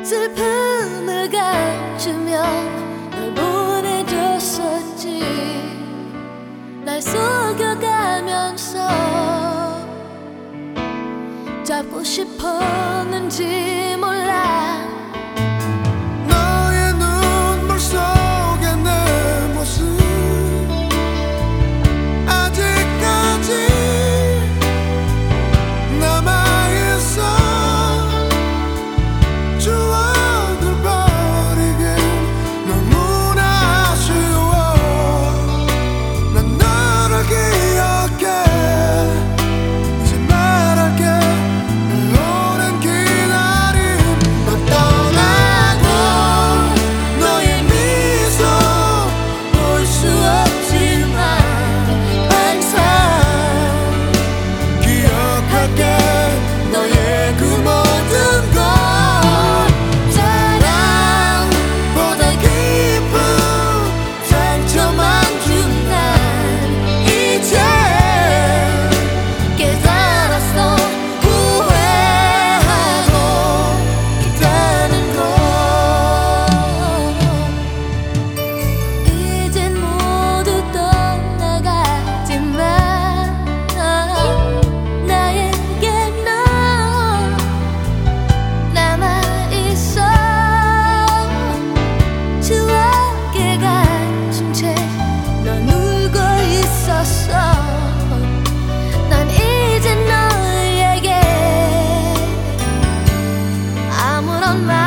슬픔을 감추며 널 보내줬었지. 날 속여가면서 잡고 싶었는지 몰라. 너의 눈물 속에 내 모습 아직까지 남아있어. 추억을 버리긴 너무나 아쉬워. 난 너를 기억해. 이제 말할게. 오랜 기다림. 너 떠나고 너의 미소 볼 수 없지만 항상 기억할게. 너의 그 모든 것 사랑보다 깊은 상처만 준 난 이제 깨달았어. 후회하고 있다는 걸. 이젠 모두 떠나가지만 나에게 넌 남아있어. 추억에 갇힌 채 넌 울고 있었어. 난 이제 너에게 아무런 말